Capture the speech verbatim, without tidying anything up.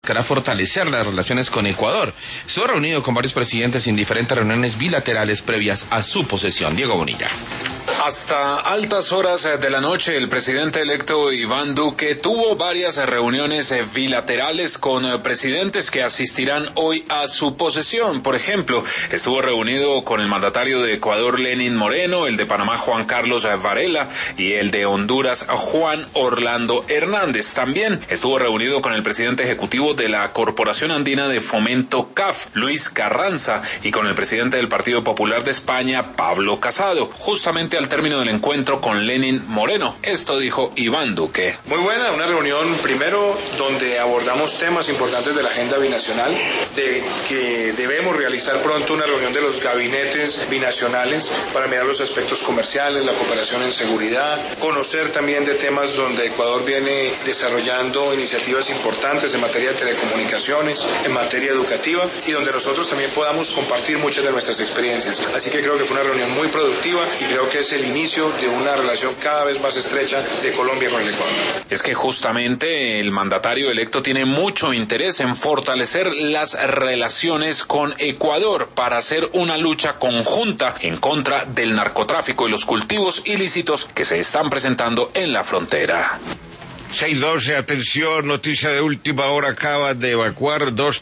Buscará fortalecer las relaciones con Ecuador. Estuvo reunido con varios presidentes en diferentes reuniones bilaterales previas a su posesión. Diego Bonilla. Hasta altas horas de la noche, el presidente electo Iván Duque tuvo varias reuniones bilaterales con presidentes que asistirán hoy a su posesión. Por ejemplo, estuvo reunido con el mandatario de Ecuador, Lenín Moreno, el de Panamá, Juan Carlos Varela, y el de Honduras, Juan Orlando Hernández. También estuvo reunido con el presidente ejecutivo de la Corporación Andina de Fomento C A F, Luis Carranza, y con el presidente del Partido Popular de España, Pablo Casado. Justamente al término del encuentro con Lenín Moreno, esto dijo Iván Duque. Muy buena, una reunión primero donde abordamos temas importantes de la agenda binacional, de que debemos realizar pronto una reunión de los gabinetes binacionales para mirar los aspectos comerciales, la cooperación en seguridad, conocer también de temas donde Ecuador viene desarrollando iniciativas importantes en materia de telecomunicaciones, en materia educativa, y donde nosotros también podamos compartir muchas de nuestras experiencias. Así que creo que fue una reunión muy productiva y creo que es el inicio de una relación cada vez más estrecha de Colombia con el Ecuador. Es que justamente el mandatario electo tiene mucho interés en fortalecer las relaciones con Ecuador para hacer una lucha conjunta en contra del narcotráfico y los cultivos ilícitos que se están presentando en la frontera. seis doce, atención, noticia de última hora, acaban de evacuar dos